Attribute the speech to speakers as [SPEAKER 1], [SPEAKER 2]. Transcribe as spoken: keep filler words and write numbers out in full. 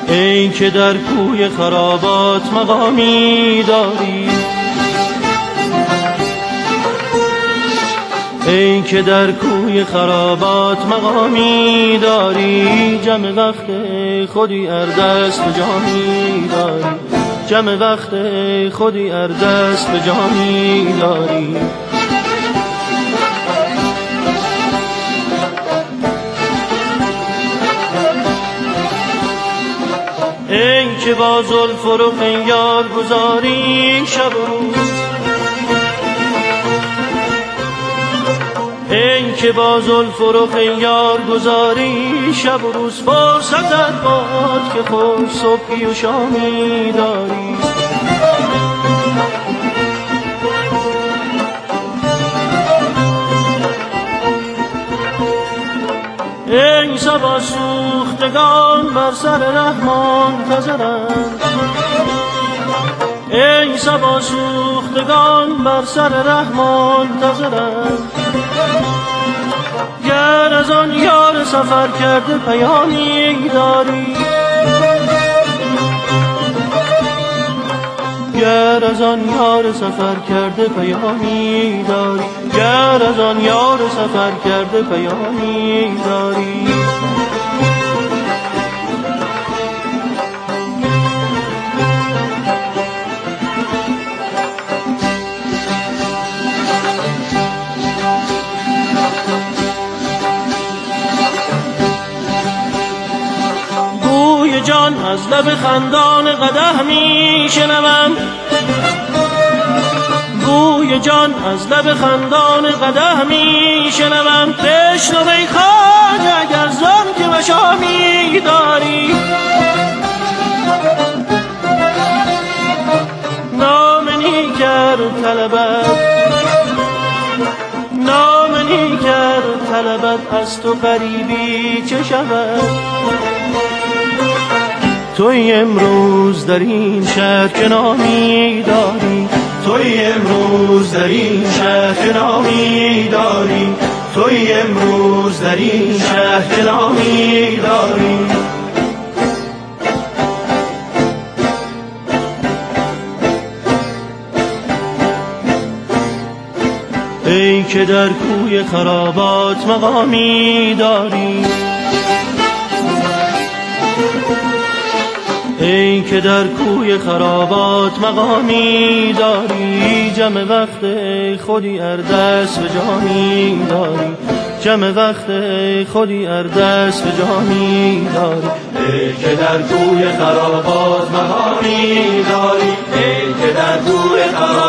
[SPEAKER 1] ای که در کوی خرابات مقامی داری، ای که در کوی خرابات مقامی داری، جمع وقت خودی اردست به جامی داری، جمع وقت خودی اردست به جامی داری. ای که با زلف و رخ یار گذاری شب و روز، ای که با زلف و رخ یار گذاری شب و روز، فرصتت باد که خوش صبحی و شامی داری. ای صبا سوختگان بر سر ره منتظرند، ای صبا سوختگان بر سر ره منتظرند، گر از آن یار سفر کرده پیامی داری، گر از آن یار سفر کرده پیامی داری، گر از آن یار سفر کرده پیامی داری. بوی جان از لب خندان قدح می شنوم، بوی جان از لب خندان قدح می شنوم، بشنو ای خواجه اگر زان که مشامی داری. نام نیکر طلبت، نام نیکر طلبت از تو غریبی چه شود، توی امروز در این شهر که نامی داری، توی امروز در این شهر که نامی داری، توی امروز در این شهر که نامی داری. ای که در کوی خرابات مقامی داری، ای که در کوی خرابات مقامی داری، جمع وقت خودی اردست به جامی داری، جمع وقت خودی اردست به جامی داری.
[SPEAKER 2] ای که در کوی خرابات مقامی داری، ای که در کوی خرابات